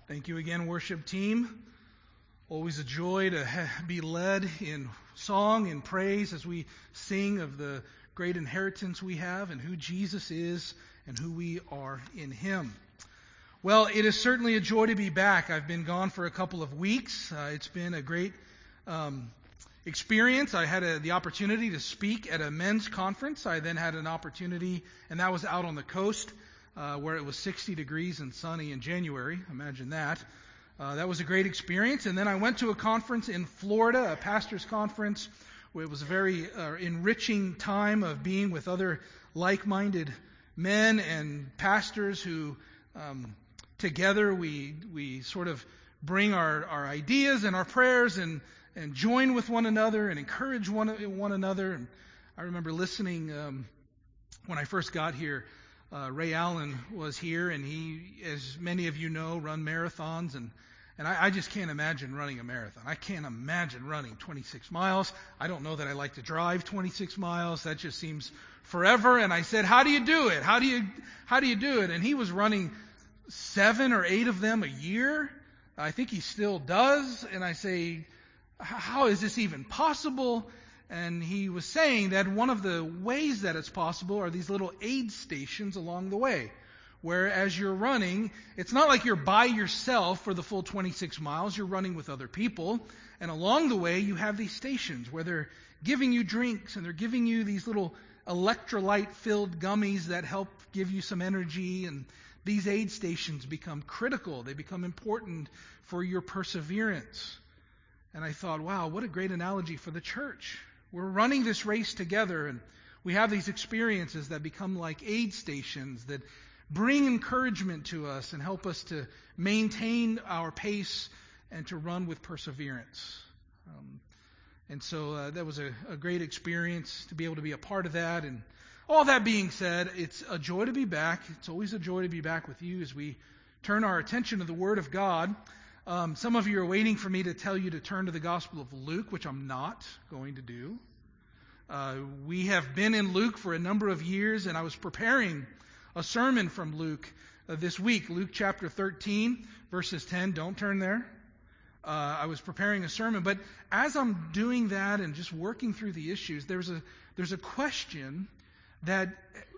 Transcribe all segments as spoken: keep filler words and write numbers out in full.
Thank you again, worship team. Always a joy to ha- be led in song and praise as we sing of the great inheritance we have and who Jesus is and who we are in Him. Well, it is certainly a joy to be back. I've been gone for a couple of weeks. Uh, it's been a great um, experience. I had a, the opportunity to speak at a men's conference. I then had an opportunity, and that was out on the coast, Uh, where it was sixty degrees and sunny in January. Imagine that. Uh, that was a great experience. And then I went to a conference in Florida, a pastor's conference, where it was a very uh, enriching time of being with other like-minded men and pastors who um, together we we sort of bring our, our ideas and our prayers and, and join with one another and encourage one, one another. And I remember listening um, when I first got here. Uh, Ray Allen was here, and he, as many of you know, run marathons, and, and I, I just can't imagine running a marathon. I can't imagine running twenty-six miles. I don't know that I like to drive twenty-six miles. That just seems forever. And I said, how do you do it? How do you, how do you do it? And he was running seven or eight of them a year. I think he still does. And I say, how is this even possible? And he was saying that one of the ways that it's possible are these little aid stations along the way, where as you're running, it's not like you're by yourself for the full twenty-six miles. You're running with other people. And along the way, you have these stations where they're giving you drinks and they're giving you these little electrolyte-filled gummies that help give you some energy. And these aid stations become critical. They become important for your perseverance. And I thought, wow, what a great analogy for the church. We're running this race together, and we have these experiences that become like aid stations that bring encouragement to us and help us to maintain our pace and to run with perseverance. Um, and so uh, that was a, a great experience to be able to be a part of that. And all that being said, it's a joy to be back. It's always a joy to be back with you as we turn our attention to the Word of God. Um, some of you are waiting for me to tell you to turn to the Gospel of Luke, which I'm not going to do. Uh, we have been in Luke for a number of years, and I was preparing a sermon from Luke uh, this week, Luke chapter thirteen, verses ten. Don't turn there. Uh, I was preparing a sermon, but as I'm doing that and just working through the issues, there's a there's a question that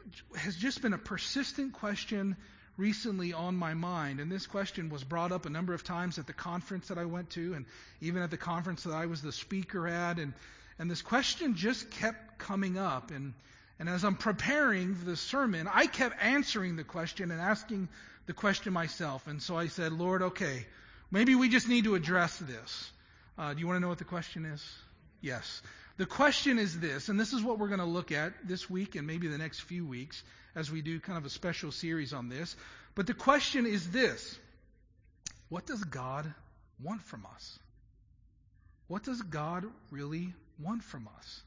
has just been a persistent question recently on my mind. And this question was brought up a number of times at the conference that I went to, and even at the conference that I was the speaker at. And, and this question just kept coming up. And, and as I'm preparing the sermon, I kept answering the question and asking the question myself. And so I said, Lord, okay, maybe we just need to address this. Uh, do you want to know what the question is? Yes. The question is this, and this is what we're going to look at this week and maybe the next few weeks as we do kind of a special series on this. But the question is this: what does God want from us? What does God really want from us?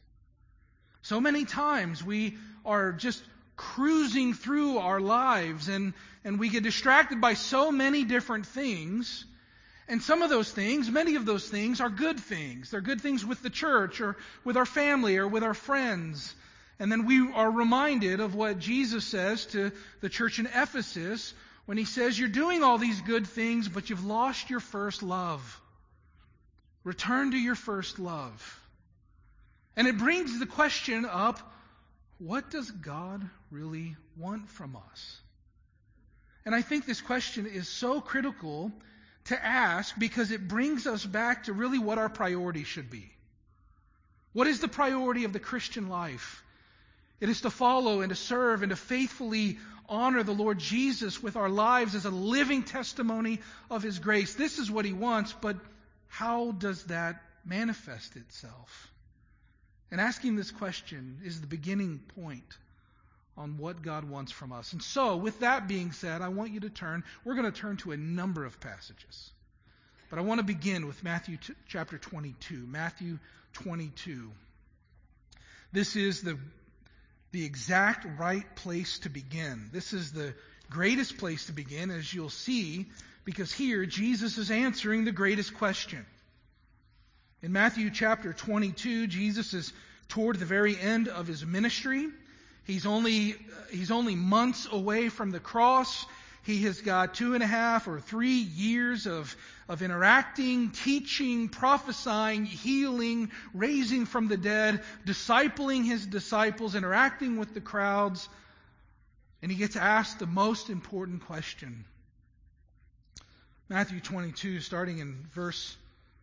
So many times we are just cruising through our lives and, and we get distracted by so many different things. And some of those things, many of those things are good things. They're good things with the church or with our family or with our friends. And then we are reminded of what Jesus says to the church in Ephesus when He says, you're doing all these good things, but you've lost your first love. Return to your first love. And it brings the question up, what does God really want from us? And I think this question is so critical to ask because it brings us back to really what our priority should be. What is the priority of the Christian life? It is to follow and to serve and to faithfully honor the Lord Jesus with our lives as a living testimony of His grace. This is what He wants, but how does that manifest itself? And asking this question is the beginning point on what God wants from us. And so, with that being said, I want you to turn, we're going to turn to a number of passages. But I want to begin with Matthew t- chapter twenty-two. Matthew twenty-two. This is the, the exact right place to begin. This is the greatest place to begin, as you'll see, because here Jesus is answering the greatest question. In Matthew chapter twenty-two, Jesus is toward the very end of His ministry. He's only, he's only months away from the cross. He has got two and a half or three years of, of interacting, teaching, prophesying, healing, raising from the dead, discipling his disciples, interacting with the crowds. And he gets asked the most important question. Matthew twenty-two, starting in verse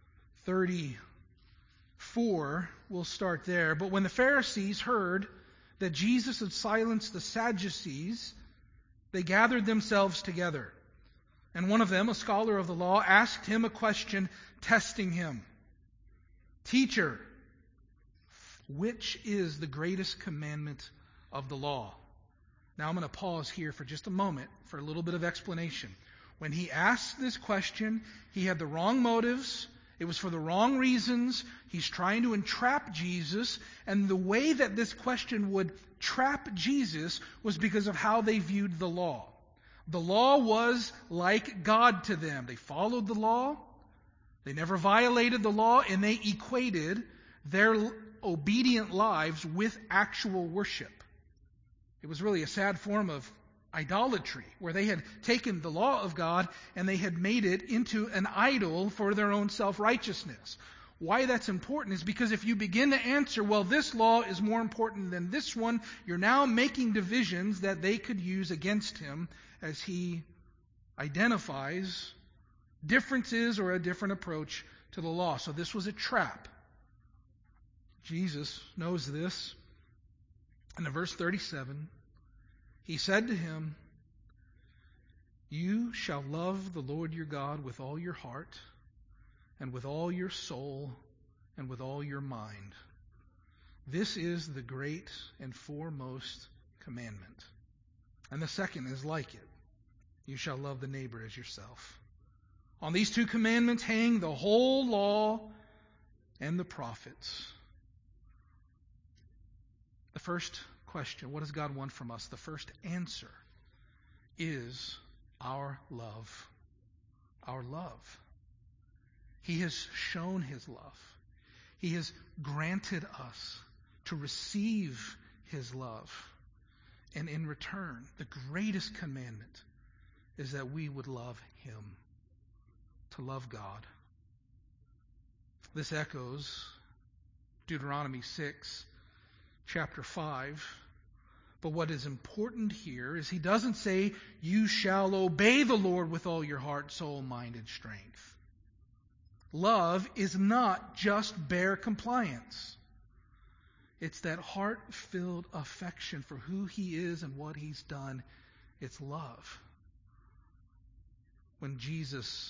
thirty-four, we'll start there. But when the Pharisees heard that Jesus had silenced the Sadducees, they gathered themselves together. And one of them, a scholar of the law, asked him a question, testing him. Teacher, which is the greatest commandment of the law? Now I'm going to pause here for just a moment for a little bit of explanation. When he asked this question, he had the wrong motives. It was for the wrong reasons. He's trying to entrap Jesus. And the way that this question would trap Jesus was because of how they viewed the law. The law was like God to them. They followed the law. They never violated the law. And they equated their obedient lives with actual worship. It was really a sad form of idolatry, where they had taken the law of God and they had made it into an idol for their own self-righteousness. Why that's important is because if you begin to answer, well, this law is more important than this one, you're now making divisions that they could use against him as he identifies differences or a different approach to the law. So this was a trap. Jesus knows this. And in verse thirty-seven, he said to him, "You shall love the Lord your God with all your heart, and with all your soul, and with all your mind. This is the great and foremost commandment. And the second is like it. You shall love the neighbor as yourself. On these two commandments hang the whole law and the prophets." The first question, what does God want from us? The first answer is our love. Our love. He has shown his love. He has granted us to receive his love. And in return, the greatest commandment is that we would love him. To love God. This echoes Deuteronomy six, chapter five. But what is important here is he doesn't say, you shall obey the Lord with all your heart, soul, mind, and strength. Love is not just bare compliance. It's that heart-filled affection for who he is and what he's done. It's love. When Jesus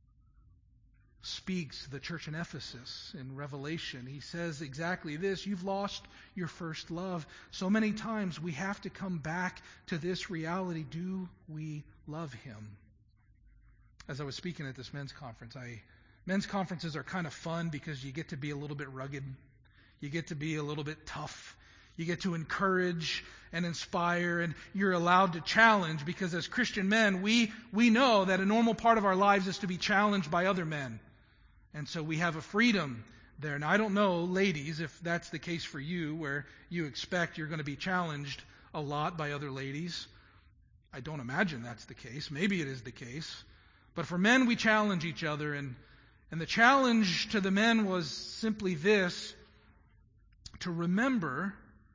speaks to the church in Ephesus in Revelation, he says exactly this: you've lost your first love. So many times we have to come back to this reality. Do we love him? As I was speaking at this men's conference, I men's conferences are kind of fun because you get to be a little bit rugged. You get to be a little bit tough. You get to encourage and inspire, and you're allowed to challenge, because as Christian men, we we know that a normal part of our lives is to be challenged by other men. And so we have a freedom there. Now, I don't know, ladies, if that's the case for you, where you expect you're going to be challenged a lot by other ladies. I don't imagine that's the case. Maybe it is the case. But for men, we challenge each other. And, and the challenge to the men was simply this: to remember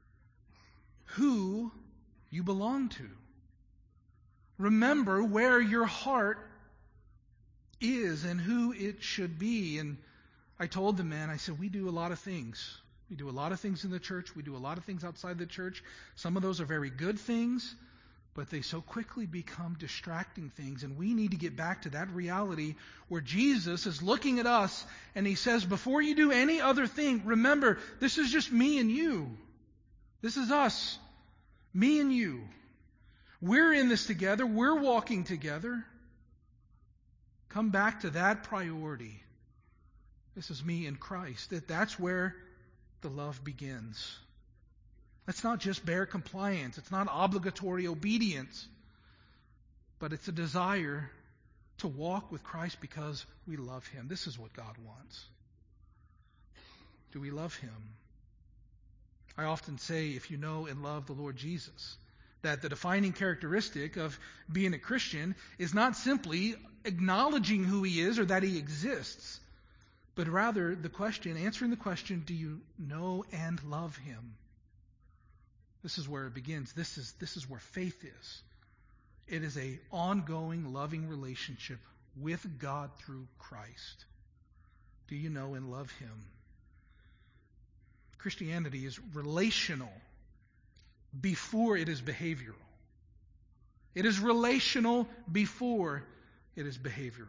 who you belong to. Remember where your heart is and who it should be. And I told the men, I said, we do a lot of things. We do a lot of things in the church. We do a lot of things outside the church. Some of those are very good things, but they so quickly become distracting things. And we need to get back to that reality where Jesus is looking at us and he says, before you do any other thing, remember, this is just me and you. This is us. Me and you. We're in this together. We're walking together. Come back to that priority. This is me in Christ. That that's where the love begins. That's not just bare compliance. It's not obligatory obedience. But it's a desire to walk with Christ because we love him. This is what God wants. Do we love him? I often say, if you know and love the Lord Jesus, that the defining characteristic of being a Christian is not simply acknowledging who he is or that he exists, but rather the question, answering the question, do you know and love him? This is where it begins. This is, this is where faith is. It is an ongoing, loving relationship with God through Christ. Do you know and love him? Christianity is relational before it is behavioral. It is relational before it is behavioral.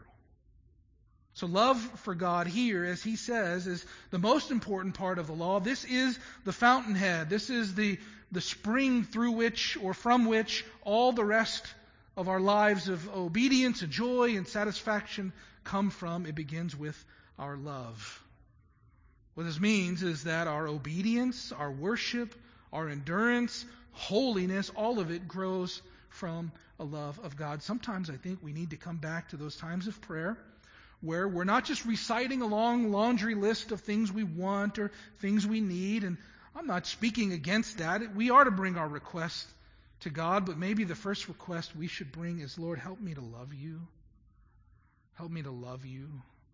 So love for God here, as he says, is the most important part of the law. This is the fountainhead. This is the, the spring through which or from which all the rest of our lives of obedience and joy and satisfaction come from. It begins with our love. What this means is that our obedience, our worship, our endurance, holiness, all of it grows from a love of God. Sometimes I think we need to come back to those times of prayer where we're not just reciting a long laundry list of things we want or things we need, and I'm not speaking against that. We are to bring our requests to God, but maybe the first request we should bring is, Lord, help me to love you. Help me to love you.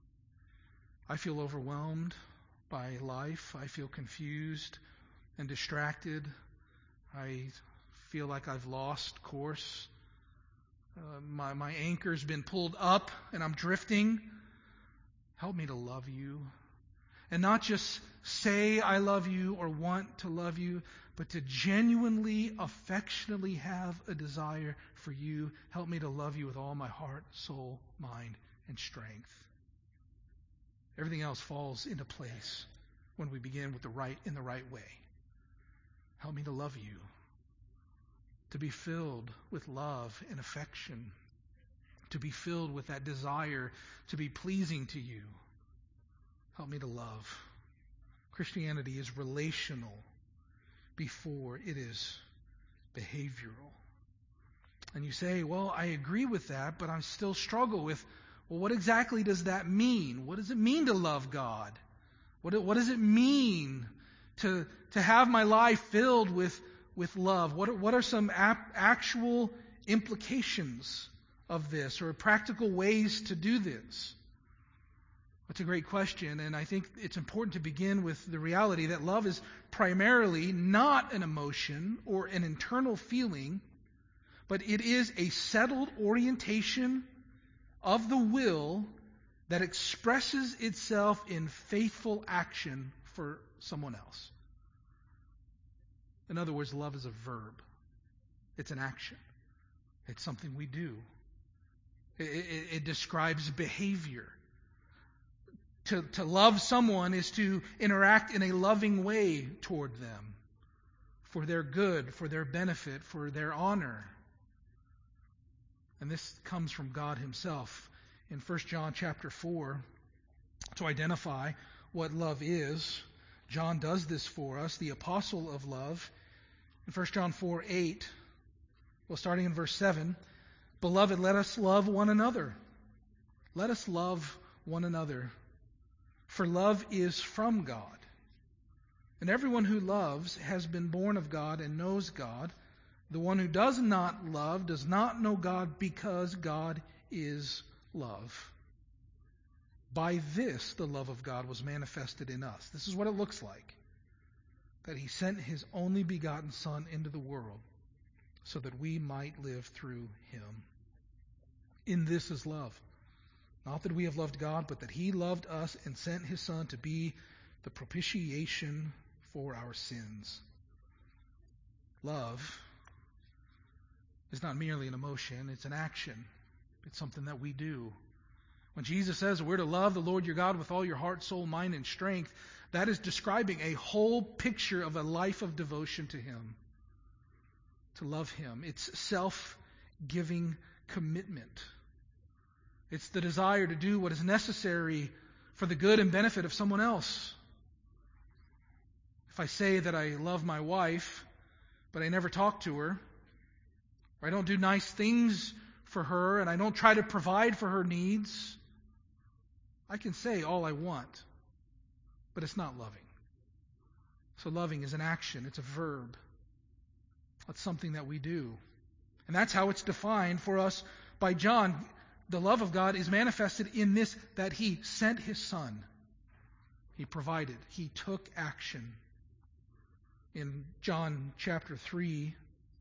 I feel overwhelmed by life. I feel confused and distracted. I feel like I've lost course. Uh, my, my anchor's been pulled up and I'm drifting. Help me to love you. And not just say I love you or want to love you, but to genuinely, affectionately have a desire for you. Help me to love you with all my heart, soul, mind, and strength. Everything else falls into place when we begin with the right in the right way. Help me to love you, to be filled with love and affection, to be filled with that desire to be pleasing to you. Help me to love. Christianity is relational before it is behavioral. And you say, well, I agree with that, but I still struggle with, well, what exactly does that mean? What does it mean to love God? What, what does it mean to, to have my life filled with, with love? What, what are some ap- actual implications of this or practical ways to do this? That's a great question, and I think it's important to begin with the reality that love is primarily not an emotion or an internal feeling, but it is a settled orientation of the will that expresses itself in faithful action for someone else. In other words, love is a verb. It's an action. It's something we do. It, it, it describes behavior. To, to love someone is to interact in a loving way toward them, for their good, for their benefit, for their honor. And this comes from God himself. In First John chapter four, to identify what love is, John does this for us, the apostle of love. In First John four eight, well, starting in verse seven, Beloved, let us love one another. Let us love one another. For love is from God. And everyone who loves has been born of God and knows God. The one who does not love does not know God, because God is love. By this the love of God was manifested in us. This is what it looks like. That he sent his only begotten Son into the world so that we might live through him. In this is love. Not that we have loved God, but that he loved us and sent his Son to be the propitiation for our sins. Love is not merely an emotion, it's an action. It's something that we do. When Jesus says we're to love the Lord your God with all your heart, soul, mind, and strength, that is describing a whole picture of a life of devotion to him. To love him. It's self-giving commitment. It's the desire to do what is necessary for the good and benefit of someone else. If I say that I love my wife, but I never talk to her, or I don't do nice things for her, and I don't try to provide for her needs, I can say all I want, but it's not loving. So loving is an action. It's a verb. That's something that we do. And that's how it's defined for us by John. The love of God is manifested in this, that He sent His Son. He provided. He took action. In John chapter three,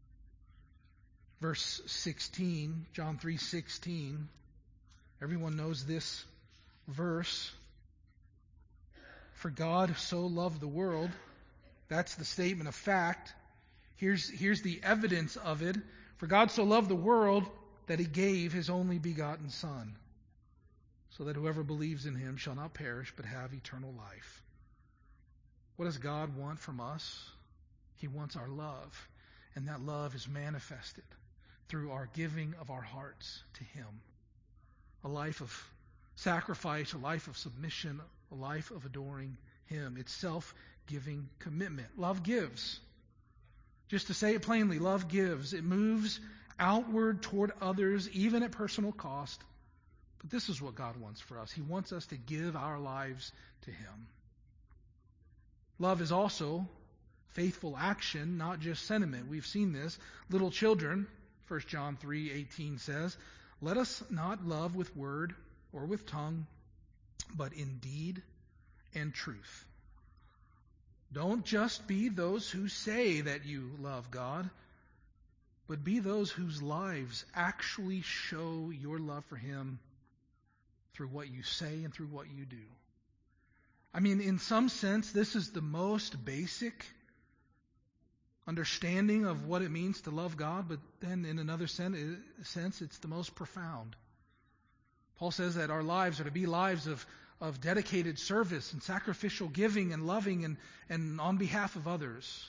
verse sixteen, John three sixteen, everyone knows this verse. For God so loved the world. That's the statement of fact. Here's, here's the evidence of it. For God so loved the world that He gave His only begotten Son, so that whoever believes in Him shall not perish but have eternal life. What does God want from us? He wants our love. And that love is manifested through our giving of our hearts to Him. A life of sacrifice, a life of submission, a life of adoring Him. It's self-giving commitment. Love gives. Just to say it plainly, love gives. It moves outward toward others, even at personal cost. But this is what God wants for us. He wants us to give our lives to Him. Love is also faithful action, not just sentiment. We've seen this. Little children, First John three eighteen says, let us not love with word or with tongue, but in deed and truth. Don't just be those who say that you love God, but be those whose lives actually show your love for Him through what you say and through what you do. I mean, in some sense, this is the most basic understanding of what it means to love God, but then in another sense, it's the most profound. Paul says that our lives are to be lives of, of dedicated service and sacrificial giving and loving and, and on behalf of others.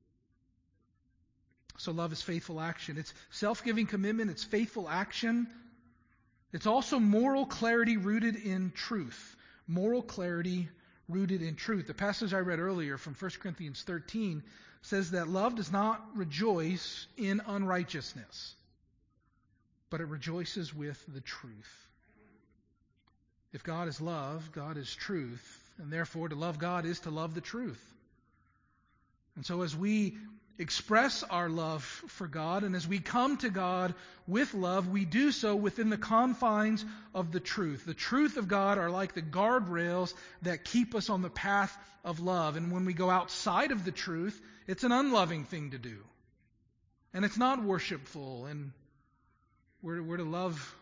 So love is faithful action. It's self-giving commitment. It's faithful action. It's also moral clarity rooted in truth. Moral clarity rooted in truth. The passage I read earlier from First Corinthians thirteen says that love does not rejoice in unrighteousness, but it rejoices with the truth. If God is love, God is truth, and therefore to love God is to love the truth. And so as we express our love for God, and as we come to God with love, we do so within the confines of the truth. The truth of God are like the guardrails that keep us on the path of love. And when we go outside of the truth, it's an unloving thing to do. And it's not worshipful. And we're, we're to love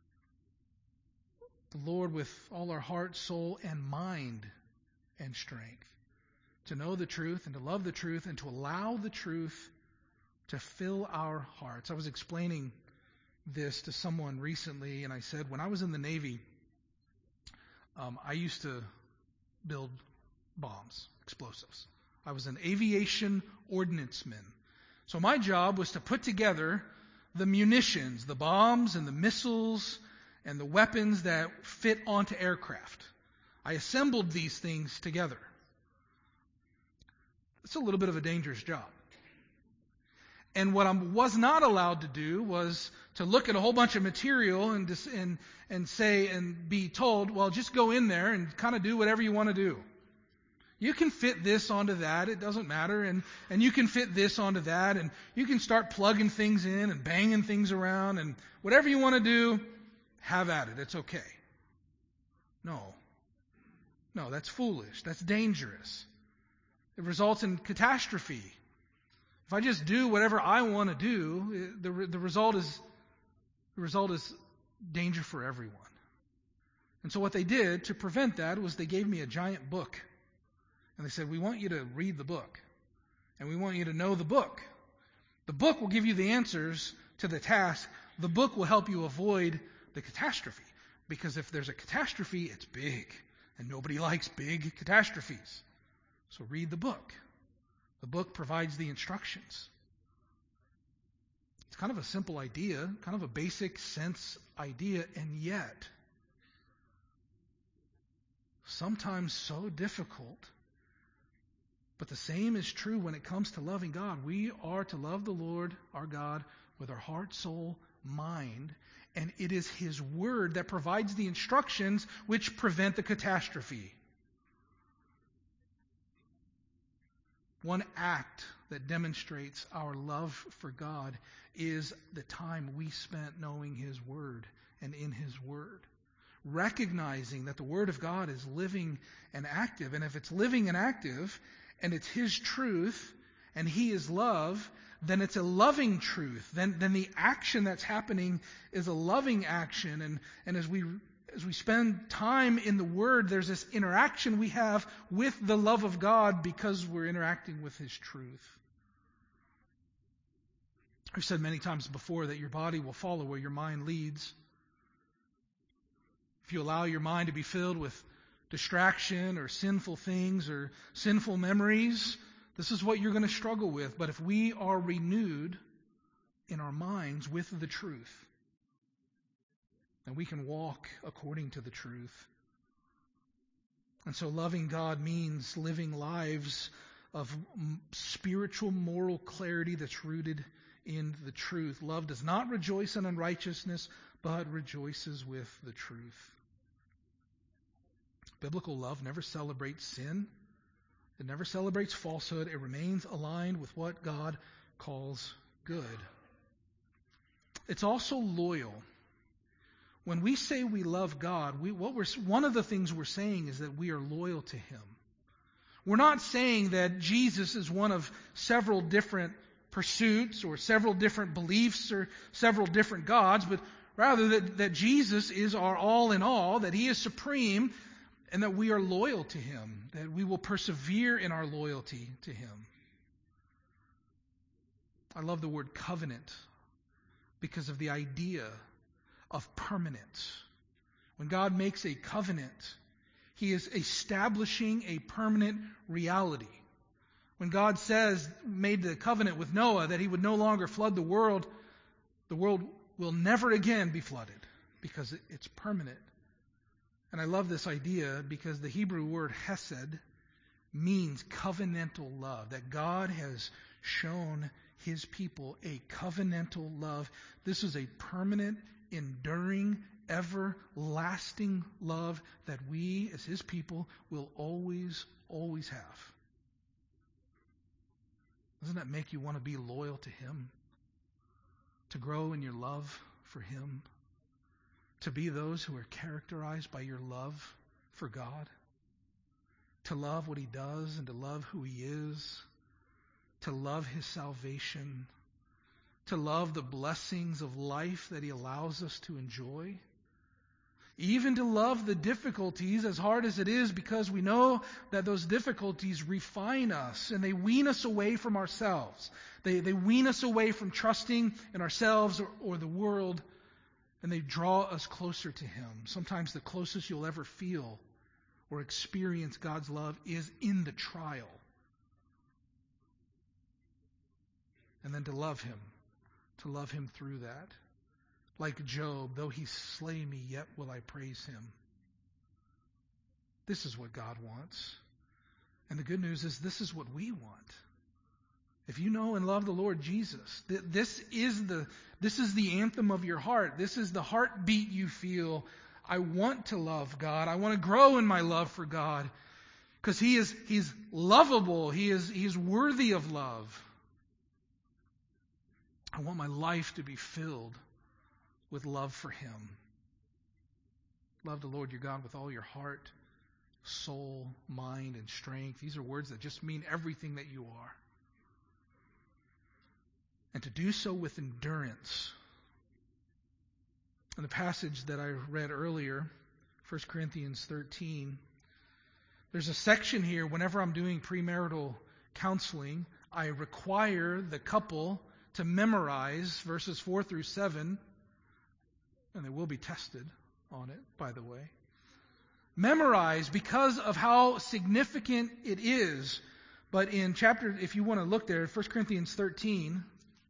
the Lord with all our heart, soul, and mind and strength. To know the truth and to love the truth and to allow the truth to fill our hearts. I was explaining this to someone recently, and I said, when I was in the Navy, um, I used to build bombs, explosives. I was an aviation ordnanceman. So my job was to put together the munitions, the bombs and the missiles and the weapons that fit onto aircraft. I assembled these things together. It's a little bit of a dangerous job. And what I was not allowed to do was to look at a whole bunch of material and dis- and and say and be told, well, just go in there and kind of do whatever you want to do. You can fit this onto that, it doesn't matter, and, and you can fit this onto that, and you can start plugging things in and banging things around, and whatever you want to do, have at it, it's okay. No. No, that's foolish, that's dangerous. It results in catastrophe. If I just do whatever I want to do, the the result is the result is danger for everyone. And so what they did to prevent that was they gave me a giant book. And they said, we want you to read the book. And we want you to know the book. The book will give you the answers to the task. The book will help you avoid the catastrophe. Because if there's a catastrophe, it's big. And nobody likes big catastrophes. So read the book. The book provides the instructions. It's kind of a simple idea, kind of a basic sense idea, and yet sometimes so difficult. But the same is true when it comes to loving God. We are to love the Lord, our God, with our heart, soul, mind, and it is His Word that provides the instructions which prevent the catastrophe. one act that demonstrates our love for God is the time we spent knowing His Word and in His Word. Recognizing that the Word of God is living and active. And if it's living and active, and it's His truth, and He is love, then it's a loving truth. Then, then the action that's happening is a loving action. And, and as we as we spend time in the Word, there's this interaction we have with the love of God because we're interacting with His truth. I've said many times before that your body will follow where your mind leads. If you allow your mind to be filled with distraction or sinful things or sinful memories, this is what you're going to struggle with. But if we are renewed in our minds with the truth, then we can walk according to the truth. And so loving God means living lives of spiritual, moral clarity that's rooted in the truth. Love does not rejoice in unrighteousness, but rejoices with the truth. Biblical love never celebrates sin. It never celebrates falsehood. It remains aligned with what God calls good. It's also loyal. When we say we love God, we, what we're, one of the things we're saying is that we are loyal to Him. We're not saying that Jesus is one of several different pursuits or several different beliefs or several different gods, but rather that, that Jesus is our all in all, that He is supreme, and that we are loyal to Him, that we will persevere in our loyalty to Him. I love the word covenant because of the idea of permanence. When God makes a covenant, He is establishing a permanent reality. When God says, made the covenant with Noah that He would no longer flood the world, the world will never again be flooded because it's permanent. And I love this idea because the Hebrew word hesed means covenantal love, that God has shown His people a covenantal love. This is a permanent, enduring, everlasting love that we as His people will always, always have. Doesn't that make you want to be loyal to Him? To grow in your love for Him? To be those who are characterized by your love for God? To love what He does and to love who He is? To love His salvation? To love the blessings of life that He allows us to enjoy? Even to love the difficulties, as hard as it is, because we know that those difficulties refine us and they wean us away from ourselves. They, they wean us away from trusting in ourselves or, or the world, and they draw us closer to Him. Sometimes the closest you'll ever feel or experience God's love is in the trial. And then to love Him, to love Him through that. Like Job, though He slay me, yet will I praise Him. This is what God wants. And the good news is this is what we want. If you know and love the Lord Jesus, th- this is the this is the anthem of your heart. This is the heartbeat you feel. I want to love God. I want to grow in my love for God because He is He's lovable. He is He's worthy of love. I want my life to be filled with love for Him. Love the Lord your God with all your heart, soul, mind, and strength. These are words that just mean everything that you are. And to do so with endurance. In the passage that I read earlier, First Corinthians thirteen, there's a section here, whenever I'm doing premarital counseling, I require the couple to memorize verses four through seven, and they will be tested on it, by the way. Memorize because of how significant it is. But in chapter, if you want to look there, First Corinthians thirteen,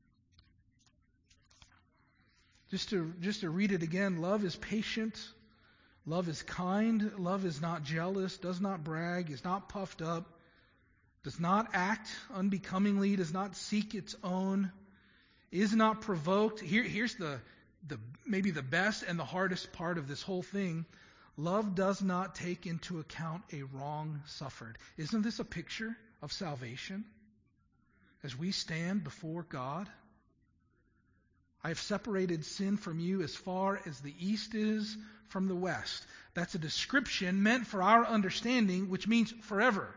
just to just to read it again, love is patient, love is kind, love is not jealous, does not brag, is not puffed up, does not act unbecomingly, does not seek its own, is not provoked. Here, here's the The, maybe the best and the hardest part of this whole thing. Love does not take into account a wrong suffered. Isn't this a picture of salvation? as we stand before God? I have separated sin from you as far as the east is from the west. That's a description meant for our understanding, which means forever.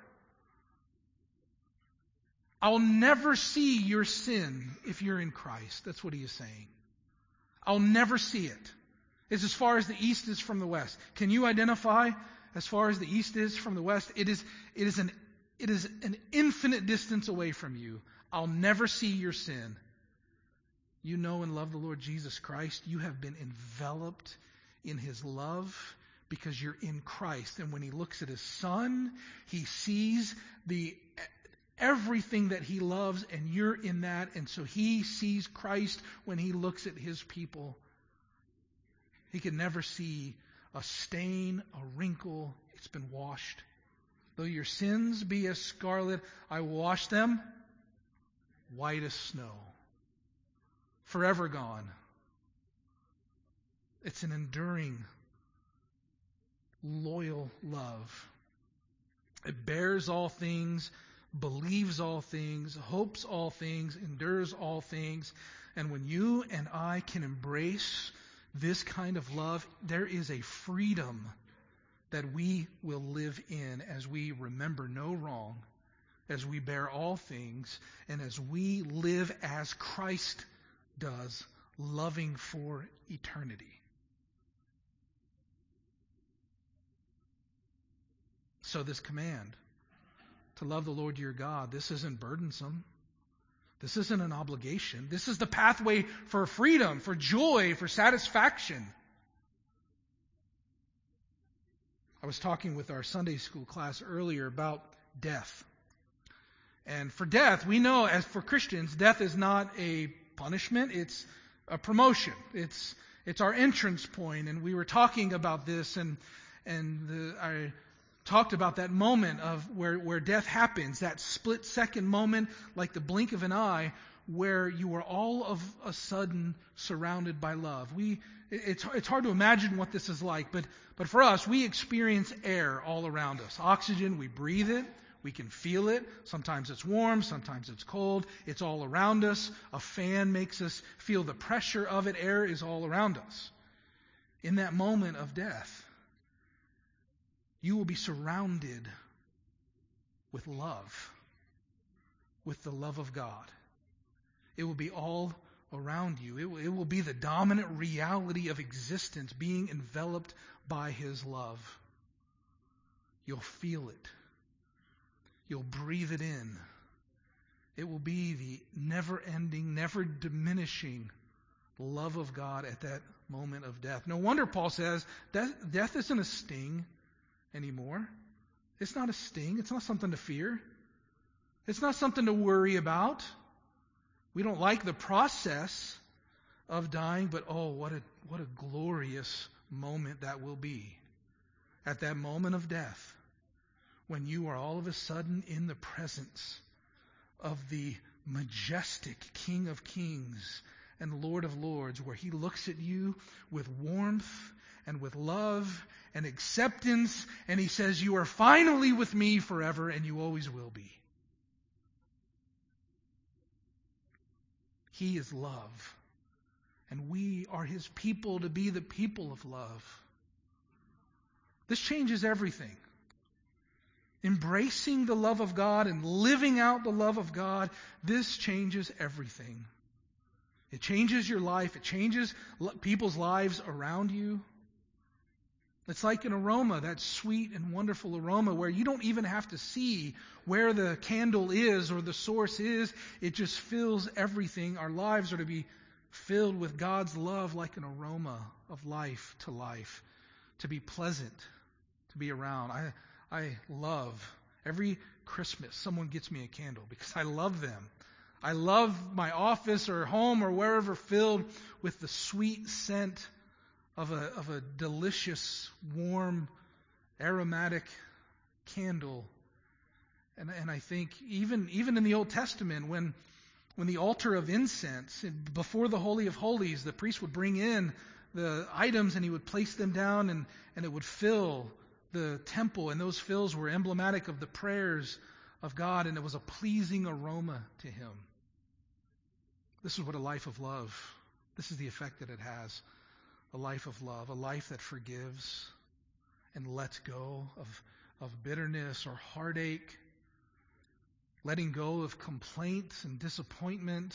I'll never see your sin if you're in Christ. That's what he is saying. I'll never see it. It's as far as the east is from the west. Can you identify as far as the east is from the west? It is, it is an, it is an infinite distance away from you. I'll never see your sin. You know and love the Lord Jesus Christ. You have been enveloped in his love because you're in Christ. And when he looks at his Son, he sees the everything that he loves, and you're in that. And so he sees Christ when he looks at his people. He can never see a stain, a wrinkle. It's been washed. Though your sins be as scarlet, I wash them white as snow. Forever gone. It's an enduring, loyal love. It bears all things, believes all things, hopes all things, endures all things. And when you and I can embrace this kind of love, there is a freedom that we will live in as we remember no wrong, as we bear all things, and as we live as Christ does, loving for eternity. So this command to love the Lord your God, this isn't burdensome. This isn't an obligation. This is the pathway for freedom, for joy, for satisfaction. I was talking with our Sunday school class earlier about death. And for death, we know as for Christians, death is not a punishment, it's a promotion. It's it's our entrance point. And we were talking about this, and and the, I talked about that moment of where, where death happens, that split second moment, like the blink of an eye, where you are all of a sudden surrounded by love. We it's it's hard to imagine what this is like, but but for us, we experience air all around us. Oxygen, we breathe it. We can feel it. Sometimes it's warm, sometimes it's cold. It's all around us. A fan makes us feel the pressure of it. Air is all around us. In that moment of death, you will be surrounded with love, with the love of God. It will be all around you. It will, it will be the dominant reality of existence, being enveloped by his love. You'll feel it. You'll breathe it in. It will be the never-ending, never-diminishing love of God at that moment of death. No wonder Paul says death, death isn't a sting anymore. It's not a sting. It's not something to fear. It's not something to worry about. We don't like the process of dying, but oh, what a what a glorious moment that will be. At that moment of death, when you are all of a sudden in the presence of the majestic King of Kings and Lord of Lords, where he looks at you with warmth and with love and acceptance, and he says, you are finally with me forever, and you always will be. He is love, and we are his people to be the people of love. This changes everything. Embracing the love of God and living out the love of God, this changes everything. It changes your life. It changes people's lives around you. It's like an aroma, that sweet and wonderful aroma where you don't even have to see where the candle is or the source is. It just fills everything. Our lives are to be filled with God's love like an aroma of life to life, to be pleasant, to be around. I I love every Christmas someone gets me a candle because I love them. I love my office or home or wherever filled with the sweet scent of a of a delicious, warm, aromatic candle. And and I think even even in the Old Testament, when when the altar of incense, before the Holy of Holies, the priest would bring in the items and he would place them down, and, and it would fill the temple, and those fills were emblematic of the prayers of God, and it was a pleasing aroma to him. This is what a life of love, this is the effect that it has. A life of love, a life that forgives and lets go of, of bitterness or heartache, letting go of complaint and disappointment,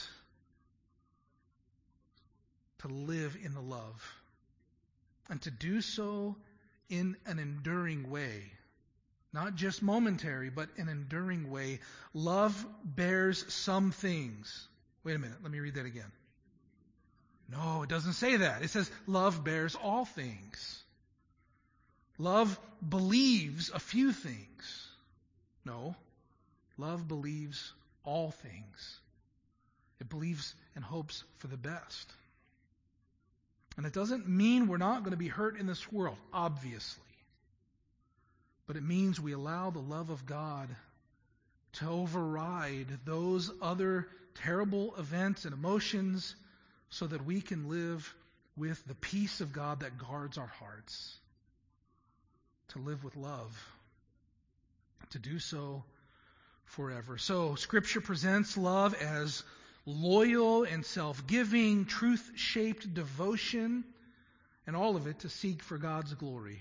to live in the love, and to do so in an enduring way. Not just momentary, but an enduring way. Love bears some things. Wait a minute, let me read that again. No, it doesn't say that. It says love bears all things. Love believes a few things. No, love believes all things. It believes and hopes for the best. And it doesn't mean we're not going to be hurt in this world, obviously. But it means we allow the love of God to override those other terrible events and emotions so that we can live with the peace of God that guards our hearts. To live with love. To do so forever. So, Scripture presents love as loyal and self-giving, truth-shaped devotion, and all of it to seek for God's glory.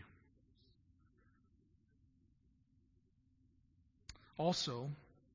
Also,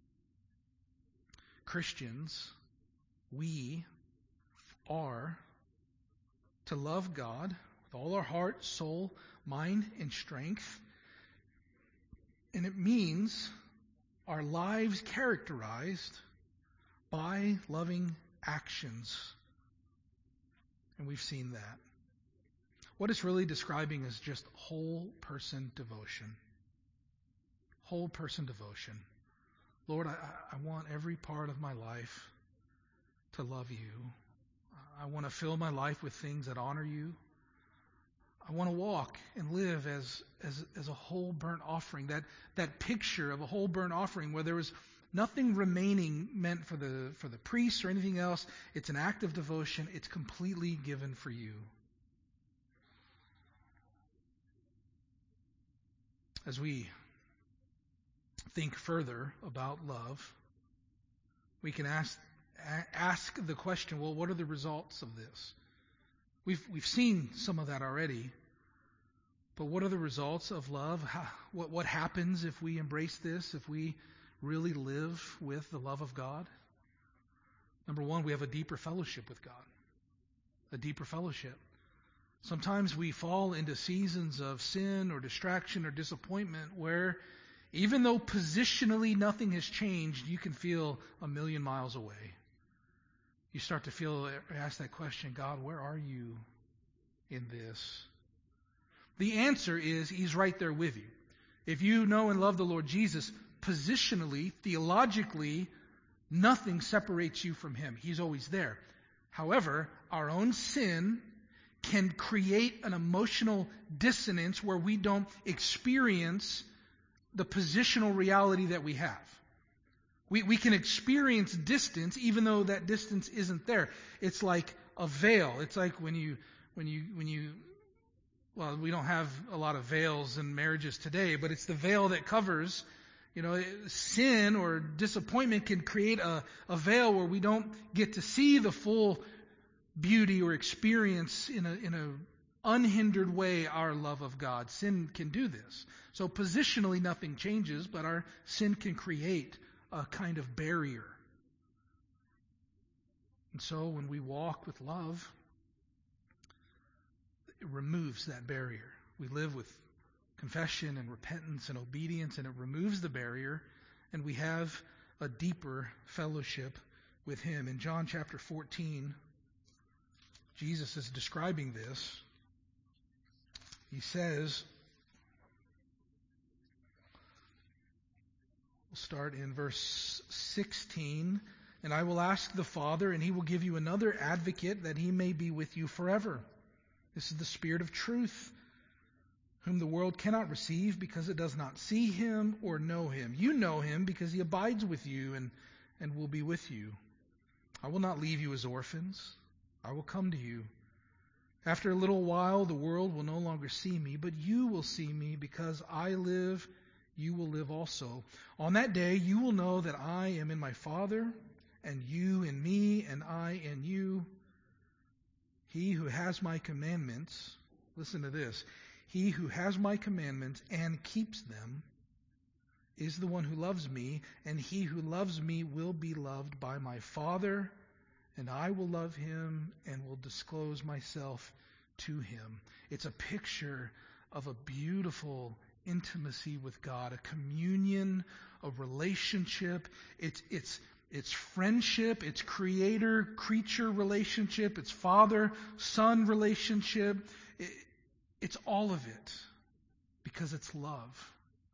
Christians, we are to love God with all our heart, soul, mind, and strength. And it means our lives characterized by loving actions. And we've seen that. What it's really describing is just whole person devotion. Whole person devotion. Lord, I, I want every part of my life to love you. I want to fill my life with things that honor you. I want to walk and live as, as, as a whole burnt offering. That, that picture of a whole burnt offering where there was nothing remaining meant for the, for the priest or anything else. It's an act of devotion. It's completely given for you. As we think further about love, we can ask ask the question, well, what are the results of this? We've we've seen some of that already. But what are the results of love? How, what what happens if we embrace this, if we really live with the love of God? Number one, we have a deeper fellowship with God. A deeper fellowship. Sometimes we fall into seasons of sin or distraction or disappointment where even though positionally nothing has changed, you can feel a million miles away. You start to feel, ask that question, God, where are you in this? The answer is He's right there with you. If you know and love the Lord Jesus, positionally, theologically, nothing separates you from Him. He's always there. However, our own sin can create an emotional dissonance where we don't experience the positional reality that we have. We we can experience distance even though that distance isn't there. It's like a veil. It's like when you when you when you well, we don't have a lot of veils in marriages today, but it's the veil that covers, you know, sin or disappointment can create a, a veil where we don't get to see the full beauty or experience in a in a unhindered way our love of God. Sin can do this. So positionally nothing changes, but our sin can create a kind of barrier. And so when we walk with love, it removes that barrier. We live with confession and repentance and obedience, and it removes the barrier, and we have a deeper fellowship with Him. In John chapter fourteen, Jesus is describing this. He says, we'll start in verse sixteen, and I will ask the Father, and He will give you another advocate that He may be with you forever. This is the Spirit of truth, whom the world cannot receive because it does not see Him or know Him. You know Him because He abides with you and, and will be with you. I will not leave you as orphans. I will come to you. After a little while, the world will no longer see me, but you will see me because I live. you will live also. On that day you will know that I am in my Father, and you in me, and I in you. He who has my commandments, listen to this, he who has my commandments and keeps them is the one who loves me, and he who loves me will be loved by my Father, and I will love him and will disclose myself to him. It's a picture of a beautiful intimacy with God, a communion, a relationship. It's it's it's friendship, it's creator-creature relationship, it's father-son relationship. It, it's all of it because it's love.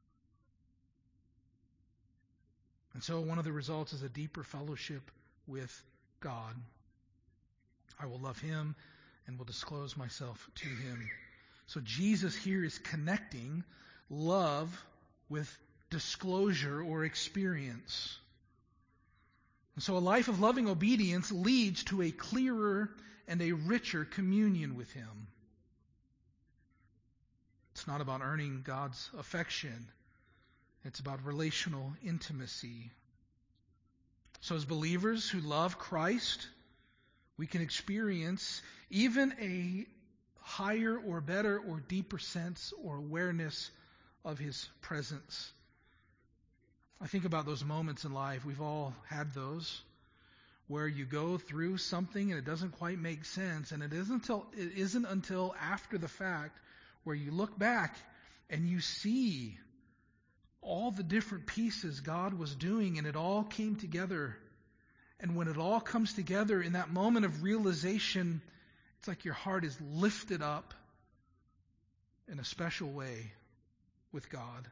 And so one of the results is a deeper fellowship with God. I will love him and will disclose myself to him. So Jesus here is connecting love with disclosure or experience. And so a life of loving obedience leads to a clearer and a richer communion with him. It's not about earning God's affection. It's about relational intimacy. So as believers who love Christ, we can experience even a higher or better or deeper sense or awareness of his presence. I think about those moments in life. We've all had those where you go through something and it doesn't quite make sense, and it isn't until it isn't until after the fact where you look back and you see all the different pieces God was doing, and it all came together. And when it all comes together in that moment of realization, it's like your heart is lifted up in a special way with God.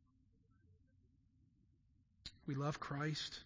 We love Christ.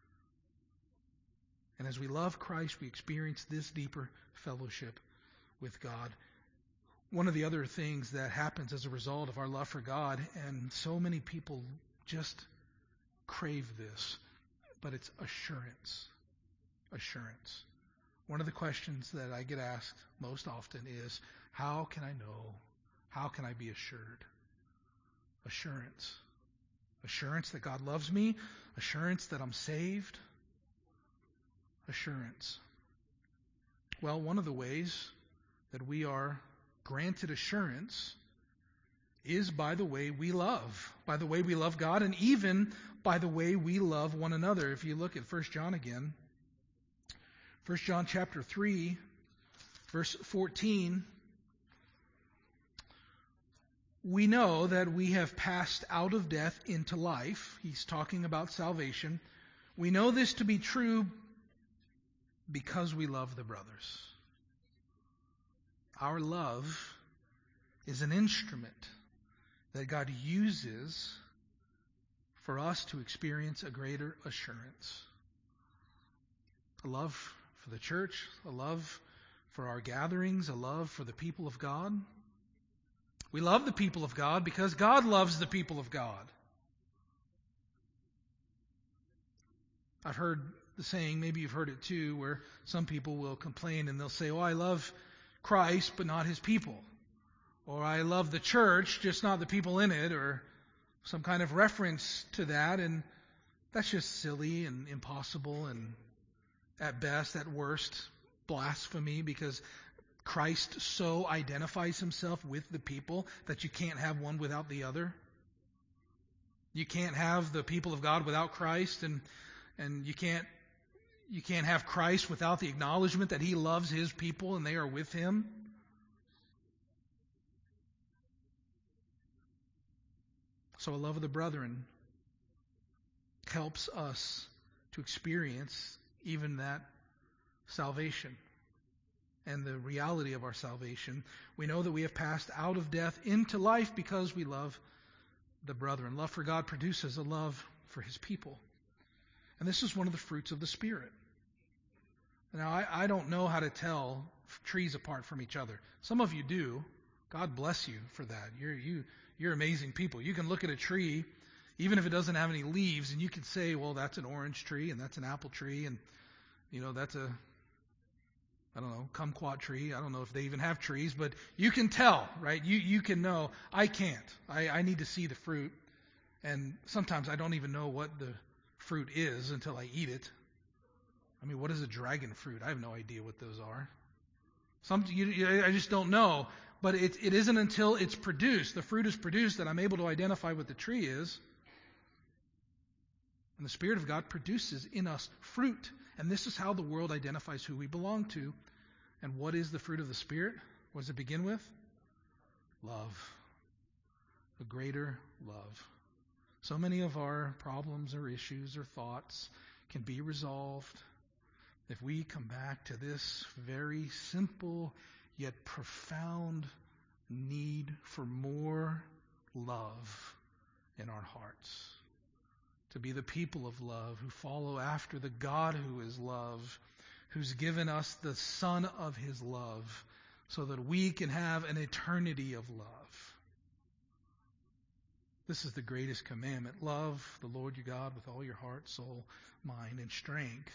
And as we love Christ, we experience this deeper fellowship with God. One of the other things that happens as a result of our love for God, and so many people just crave this, but it's assurance. Assurance. One of the questions that I get asked most often is, how can I know? How can I be assured? Assurance. Assurance that God loves me. Assurance that I'm saved. Assurance. Well, one of the ways that we are granted assurance is by the way we love, by the way we love God, and even by the way we love one another. If you look at First John again, First John chapter three, verse fourteen, we know that we have passed out of death into life. He's talking about salvation. We know this to be true because we love the brothers. Our love is an instrument that God uses for us to experience a greater assurance. A love for the church, a love for our gatherings, a love for the people of God. We love the people of God because God loves the people of God. I've heard the saying, maybe you've heard it too, where some people will complain and they'll say, oh, I love Christ, but not his people. Or I love the church, just not the people in it, or some kind of reference to that. And that's just silly and impossible and at best, at worst, blasphemy, because Christ so identifies himself with the people that you can't have one without the other. You can't have the people of God without Christ, and and you can't you can't have Christ without the acknowledgement that he loves his people and they are with him. So a love of the brethren helps us to experience even that salvation and the reality of our salvation. We know that we have passed out of death into life because we love the brethren. Love for God produces a love for his people. And this is one of the fruits of the Spirit. Now, I, I don't know how to tell trees apart from each other. Some of you do. God bless you for that. You're, you, you're amazing people. You can look at a tree, even if it doesn't have any leaves, and you can say, well, that's an orange tree, and that's an apple tree, and, you know, that's a, I don't know, kumquat tree. I don't know if they even have trees, but you can tell, right? You you can know. I can't. I, I need to see the fruit. And sometimes I don't even know what the fruit is until I eat it. I mean, what is a dragon fruit? I have no idea what those are. Some, you, you, I just don't know. But it, it isn't until it's produced, the fruit is produced, that I'm able to identify what the tree is. And the Spirit of God produces in us fruit. And this is how the world identifies who we belong to. And what is the fruit of the Spirit? What does it begin with? Love. A greater love. So many of our problems or issues or thoughts can be resolved if we come back to this very simple yet profound need for more love in our hearts. To be the people of love who follow after the God who is love, who's given us the Son of His love so that we can have an eternity of love. This is the greatest commandment. Love the Lord your God with all your heart, soul, mind, and strength.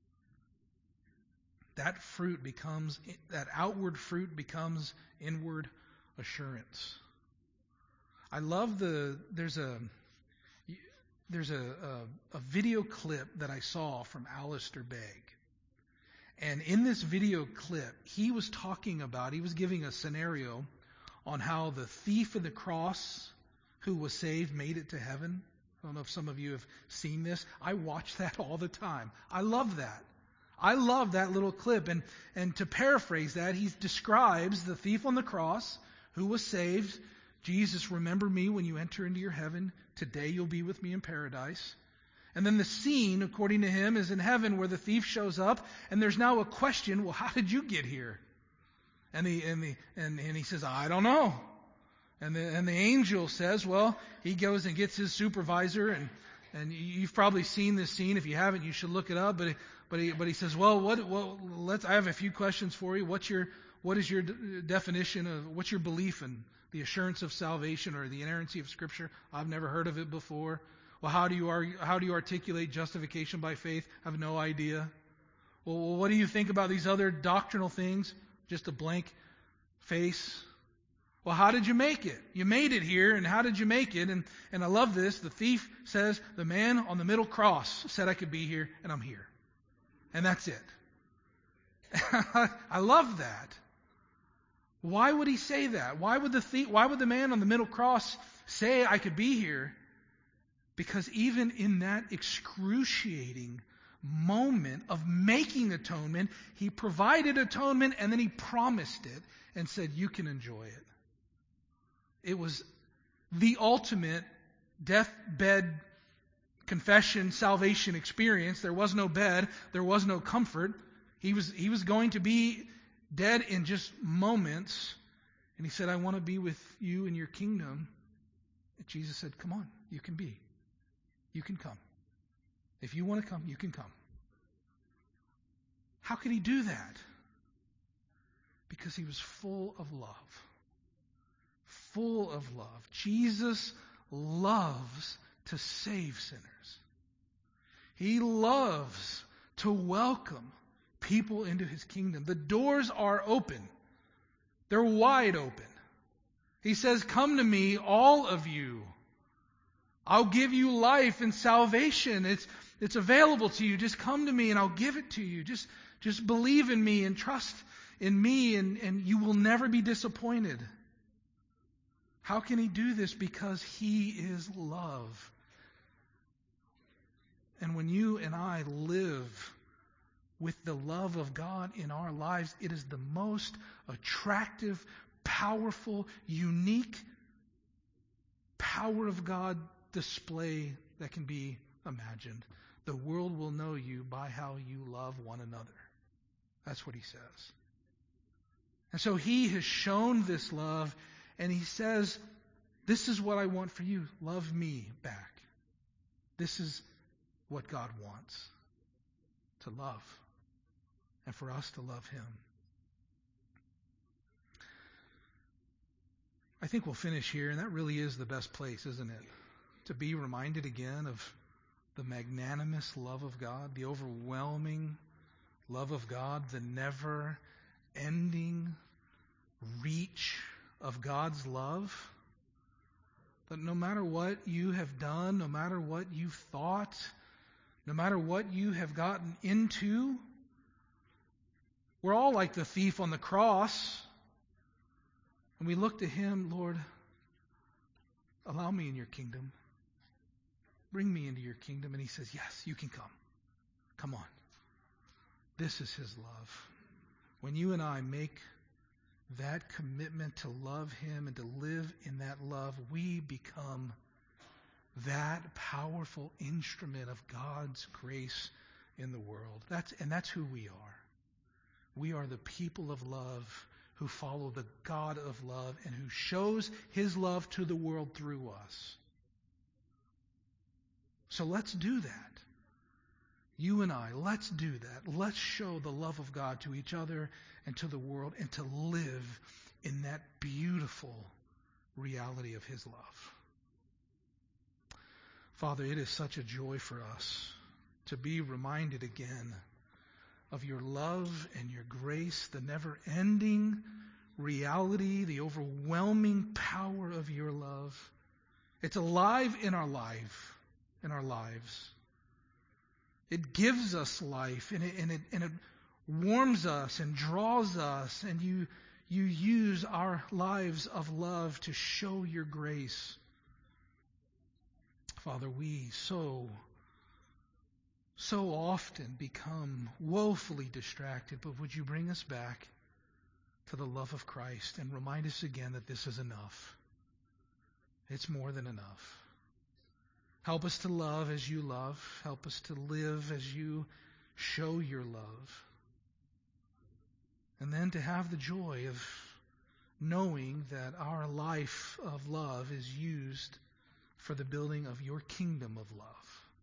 That fruit becomes, that outward fruit becomes inward assurance. I love the, there's a, there's a, a, a video clip that I saw from Alistair Begg. And in this video clip, he was talking about, he was giving a scenario on how the thief of the cross who was saved made it to heaven. I don't know if some of you have seen this. I watch that all the time. I love that. I love that little clip. And, and to paraphrase that, he describes the thief on the cross who was saved. Jesus, remember me when you enter into your heaven. Today you'll be with me in paradise. And then the scene, according to him, is in heaven where the thief shows up. And there's now a question, well, how did you get here? And, the, and, the, and, and he says, I don't know. And the, and the angel says, well, he goes and gets his supervisor. And, and you've probably seen this scene. If you haven't, you should look it up. But he, but he, but he says, well, what, well, let's, I have a few questions for you. What's your, what is your d- definition of, what's your belief in the assurance of salvation or the inerrancy of Scripture? I've never heard of it before. Well, how do you argue, how do you articulate justification by faith? I have no idea. Well, what do you think about these other doctrinal things? Just a blank face. Well, how did you make it? You made it here, and how did you make it? And, and I love this. The thief says, the man on the middle cross said I could be here, and I'm here. And that's it. I love that. Why would he say that? Why would the thief, why would the man on the middle cross say I could be here? Because even in that excruciating moment of making atonement, he provided atonement and then he promised it and said, you can enjoy it. It was the ultimate deathbed confession, salvation experience. There was no bed. There was no comfort. He was, he was going to be dead in just moments. And he said, I want to be with you in your kingdom. And Jesus said, come on, you can be. You can come. If you want to come, you can come. How could he do that? Because he was full of love. Full of love. Jesus loves to save sinners. He loves to welcome people into his kingdom. The doors are open. They're wide open. He says, come to me, all of you. I'll give you life and salvation. It's, it's available to you. Just come to me and I'll give it to you. Just, just believe in me and trust in me and, and you will never be disappointed. How can he do this? Because he is love. And when you and I live with the love of God in our lives, it is the most attractive, powerful, unique power of God display that can be imagined. The world will know you by how you love one another. That's what he says. And so he has shown this love, and he says, this is what I want for you. Love me back. This is what God wants. To love. And for us to love him. I think we'll finish here, and that really is the best place, isn't it? To be reminded again of the magnanimous love of God, the overwhelming love of God, the never-ending reach of God's love. That no matter what you have done, no matter what you've thought, no matter what you have gotten into, we're all like the thief on the cross. And we look to him, Lord, allow me in your kingdom. Bring me into your kingdom. And he says, yes, you can come. Come on. This is his love. When you and I make that commitment to love him and to live in that love, we become that powerful instrument of God's grace in the world. That's, and that's who we are. We are the people of love who follow the God of love and who shows his love to the world through us. So let's do that. You and I, let's do that. Let's show the love of God to each other and to the world and to live in that beautiful reality of his love. Father, it is such a joy for us to be reminded again of your love and your grace, the never-ending reality, the overwhelming power of your love. It's alive in our life, in our lives. It gives us life, and it, and it, and it warms us and draws us, and you, you use our lives of love to show your grace. Father, we so so often become woefully distracted, but would you bring us back to the love of Christ and remind us again that this is enough. It's more than enough. Help us to love as you love. Help us to live as you show your love. And then to have the joy of knowing that our life of love is used for the building of your kingdom of love.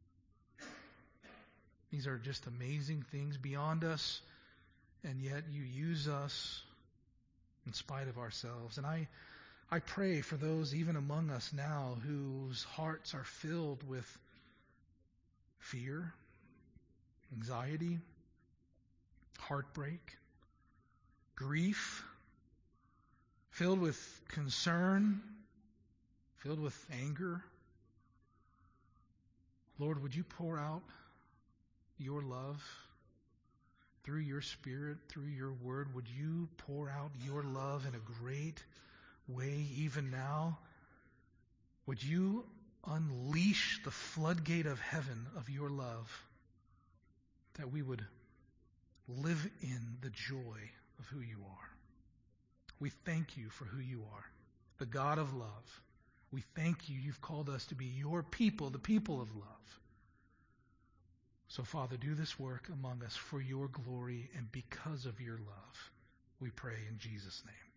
These are just amazing things beyond us, and yet you use us in spite of ourselves. And I, I pray for those even among us now whose hearts are filled with fear, anxiety, heartbreak, grief, filled with concern, filled with anger. Lord, would you pour out your love through your Spirit, through your word? Would you pour out your love in a great way even now? Would you unleash the floodgate of heaven of your love, that we would live in the joy of who you are? We thank you for who you are, the God of love. We thank you. You've called us to be your people, the people of love. So, Father, do this work among us for your glory and because of your love. We pray in Jesus' name.